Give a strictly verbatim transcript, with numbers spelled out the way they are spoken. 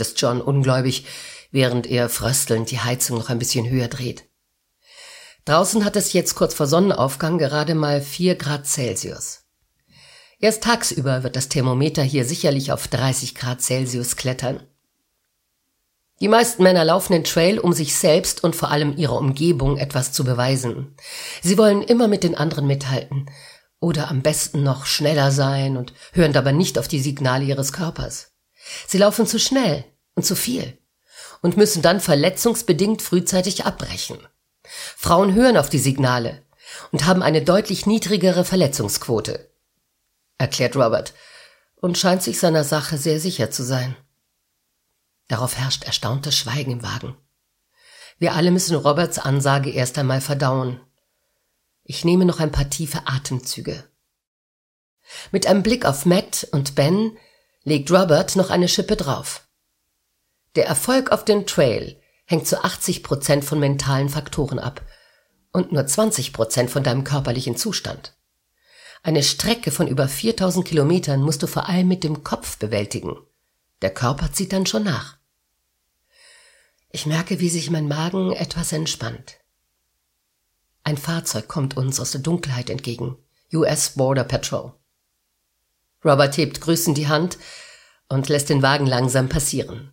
ist John ungläubig, während er fröstelnd die Heizung noch ein bisschen höher dreht. Draußen hat es jetzt kurz vor Sonnenaufgang gerade mal vier Grad Celsius. Erst tagsüber wird das Thermometer hier sicherlich auf dreißig Grad Celsius klettern. Die meisten Männer laufen den Trail, um sich selbst und vor allem ihrer Umgebung etwas zu beweisen. Sie wollen immer mit den anderen mithalten oder am besten noch schneller sein und hören dabei nicht auf die Signale ihres Körpers. Sie laufen zu schnell und zu viel und müssen dann verletzungsbedingt frühzeitig abbrechen. Frauen hören auf die Signale und haben eine deutlich niedrigere Verletzungsquote, erklärt Robert und scheint sich seiner Sache sehr sicher zu sein. Darauf herrscht erstauntes Schweigen im Wagen. Wir alle müssen Roberts Ansage erst einmal verdauen. Ich nehme noch ein paar tiefe Atemzüge. Mit einem Blick auf Matt und Ben legt Robert noch eine Schippe drauf. Der Erfolg auf dem Trail hängt zu achtzig Prozent von mentalen Faktoren ab und nur zwanzig Prozent von deinem körperlichen Zustand. Eine Strecke von über viertausend Kilometern musst du vor allem mit dem Kopf bewältigen. Der Körper zieht dann schon nach. Ich merke, wie sich mein Magen etwas entspannt. Ein Fahrzeug kommt uns aus der Dunkelheit entgegen. U S Border Patrol. Robert hebt grüßend die Hand und lässt den Wagen langsam passieren.